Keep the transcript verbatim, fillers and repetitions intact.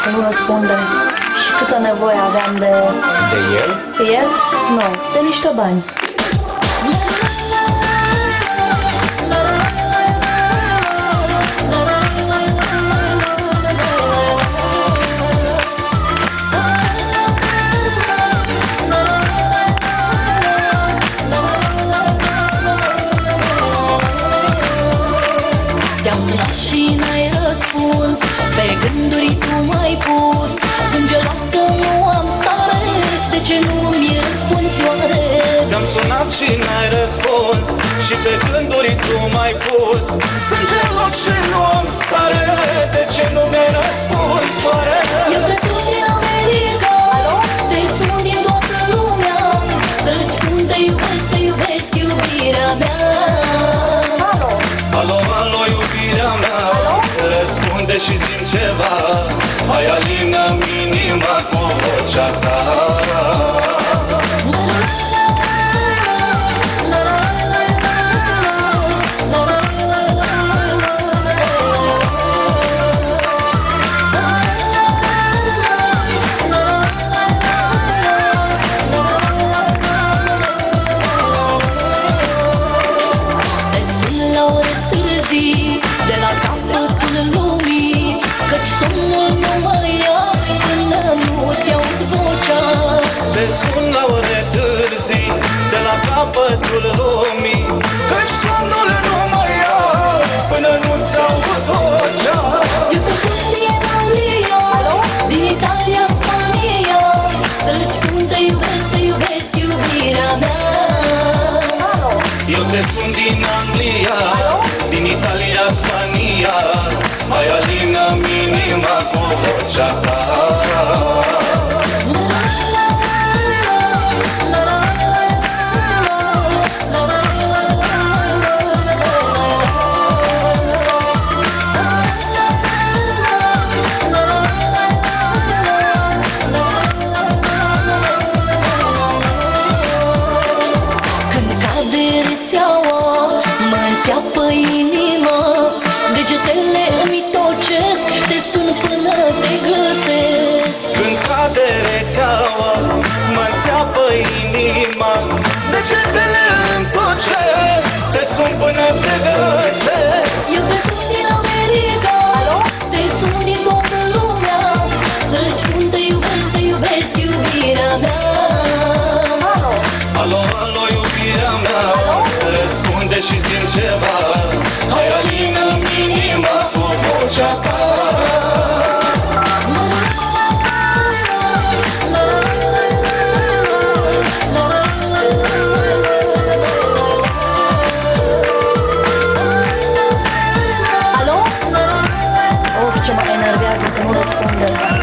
nu răspunde. Și câtă nevoie aveam de... De el? De el? Nu, de niște bani. Te-am sunat și n-ai răspuns, pe gânduri tu m-ai pus. Sunt geloasă, nu am stare, de ce nu mi răspunzi oare? Te-am sunat și n-ai răspuns, și pe gânduri tu m-ai pus. Sunt gelos și nu am stare, de ce nu mi-ai răspuns oare? Eu te sun din America, te sun din toată lumea, să-ți spun te iubesc, te iubesc, iubirea mea. Alo, alo, iubirea mea, răspunde și zi-mi ceva. Hai, alină-mi inima cu vocea ta. De la capătul lumii, căci somnul nu mai ia până nu-ți aud vocea. Te sun la ore târzii, de la capătul lumii, căci somnul nu mai ia până nu-ți aud vocea. Eu te sun din Anglia, din Italia, Spania, să-ți spun te iubesc, te iubesc, iubirea mea. Eu te sun din Anglia, din Italia, Spania. Hai, alină-mi inima cu vocea ta. Când cade rețeaua, mă înțeapă inima, degetele îmi tocesc, te sun până te găsesc. Când cade rețeaua, mă înțeapă inima, degetele îmi tocesc, te sun până te găsesc. Eu te sun din America, te sun din toată lumea, să-ți spun te iubesc, te iubesc, iubirea mea. Alo, alo, iubirea mea, răspunde și zi-mi ceva. Hai, alină-mi inima cu vocea ta.